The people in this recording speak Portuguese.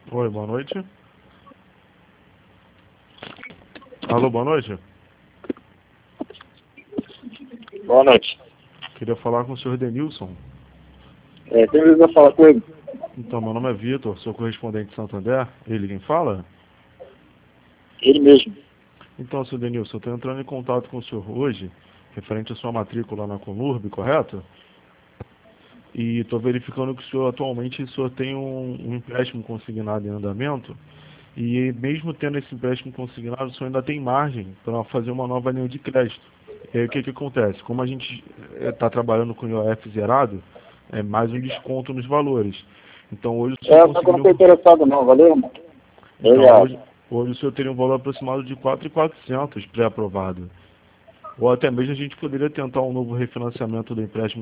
Oi, boa noite. Alô, boa noite. Boa noite. Queria falar com o senhor Denilson. Quem precisa falar com ele? Então, meu nome é Vitor, sou correspondente de Santander. Ele quem fala? Ele mesmo. Então, senhor Denilson, eu estou entrando em contato com o senhor hoje, referente à sua matrícula na Conurb, correto? E estou verificando que o senhor tem um empréstimo consignado em andamento. E mesmo tendo esse empréstimo consignado, o senhor ainda tem margem para fazer uma nova linha de crédito. E aí o que acontece? Como a gente está trabalhando com o IOF zerado, é mais um desconto nos valores. Então hoje o senhor Só que eu não estou conseguiria. interessado não, valeu, irmão? Então Obrigado. hoje o senhor teria um valor aproximado de 4.400 pré-aprovado. Ou até mesmo a gente poderia tentar um novo refinanciamento do empréstimo